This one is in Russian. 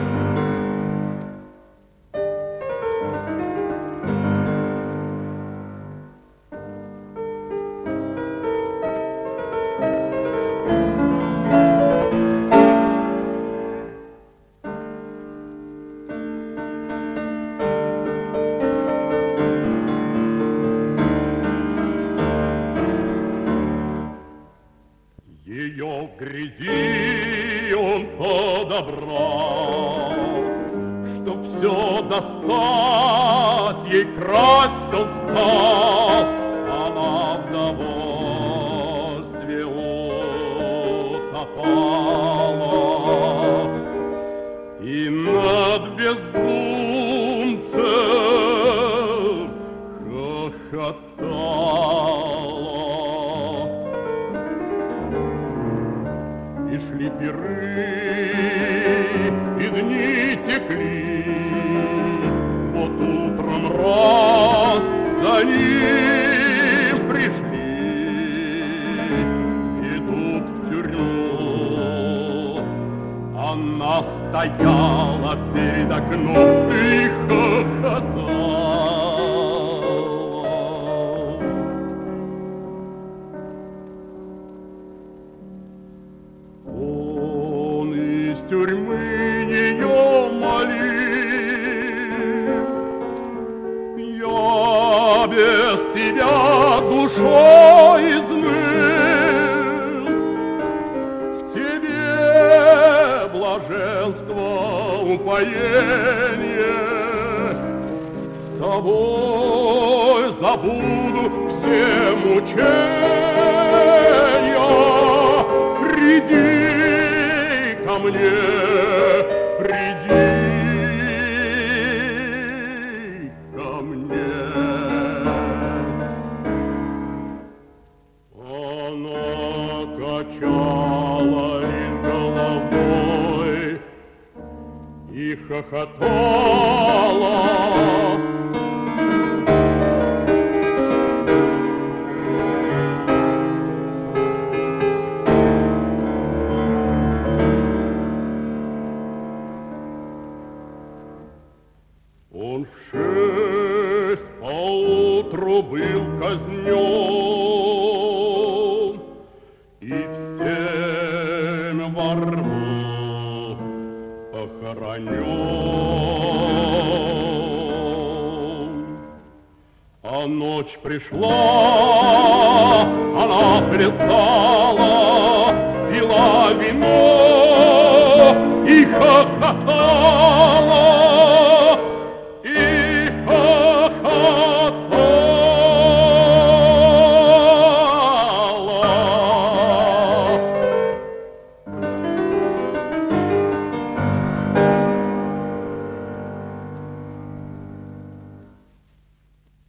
Ее в грязи он подобрал, чтоб все достать, ей красть он стал. Она в довольстве утопала и над безумцем хохотала. И шли пиры, и дни текли, вот утром раз за ним пришли, идут в тюрьму. Она стояла перед окном и хохотала. Тюрьмы ее молил: я без тебя душой изныл, в тебе блаженство, упоение, с тобой забуду все мучения. Приди ко мне, приди ко мне. Она качала лишь головой и хохотала. Он в 6 поутру был казнен и в 7 во рву похоронен. А ночь пришла, она плясала, пила вино и хохотала.